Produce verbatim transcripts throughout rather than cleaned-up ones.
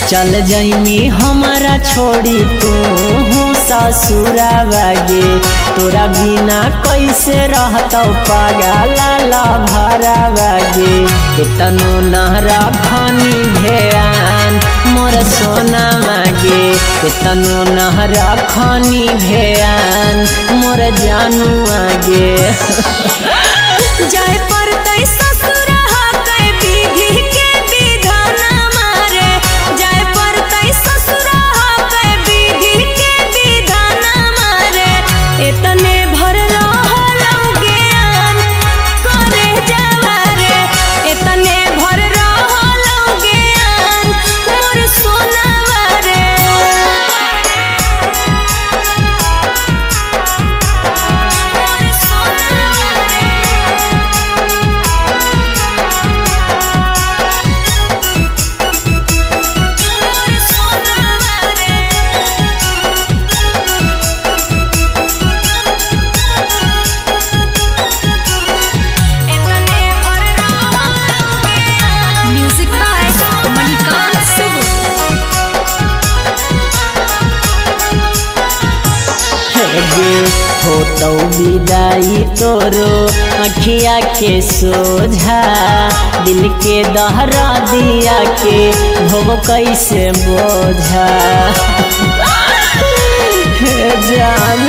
चल जाइमी हमारा छोड़ी तू ससुरावा गे, तोरा बिना कैसे रहतौ पागला भरावा गे। तनु नहरा खनी भेयान मोर सोना मागे, तनु नहरा खनी भेयान मोर जानू आगे। जाए पड़तै ससुरा के विधि के विधान मारे, जाए पड़तै ससुरा के विधि के विधान मारे। इतने भर रहलौ ज्ञान करे जवारे, इतने भर रहलौ ज्ञान मोर सोनावा रे। मोर सोनावा रे। Music by Manikant Subbu. गे होतौ विदाई तोरो अखिया के सोझा, दिल के दहरा दिया के भोग कैसे बोझा। हे जान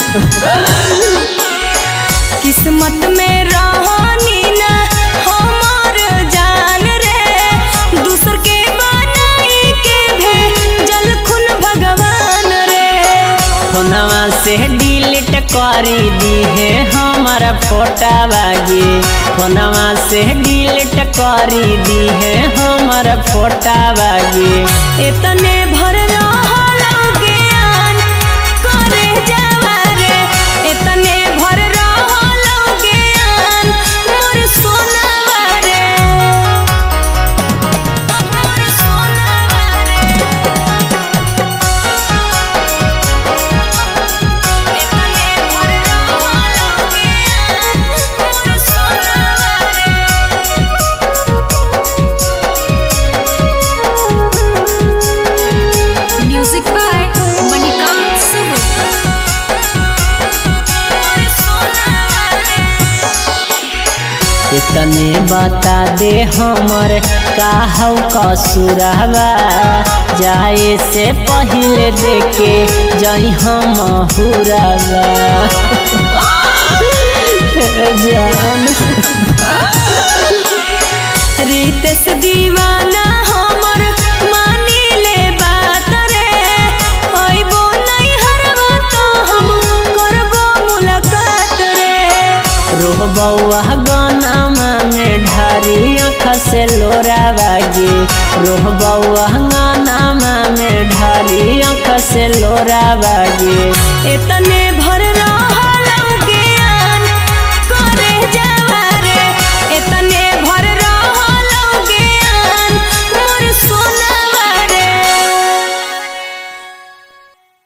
किस्मत में रहनी ना हमार जान रे, दूसर के बनाई के भेजल खून भगवान रे। फोनवा से डिलीट करी दी है हमारा फोटावा गे, फोनवा से डिलीट करी दी है हमारा फोटावा गे। इतने भर रहलौ ज्ञान करे जवारे, इतने भर रहलौ ज्ञान मोर सोनावा रे। मोर सोनावा रे। इतने भर रहलौ ज्ञान मोर सोनावा रे। Music by Manikant Subbu. इतने बता दे हमर काहू कसुरवा, जाए से पहले देखे जई हम हुरवा। जान रितेश दीवाना हमर मानी ले बात रे, अइबो नहीं हरवा तो हम करबो मुलाकात रे। रोहबौआ गानामा में ढारी आँख से लोरावा गे, रोहबौआ गानामा में ढारी आँख से लोरावा गे। इतने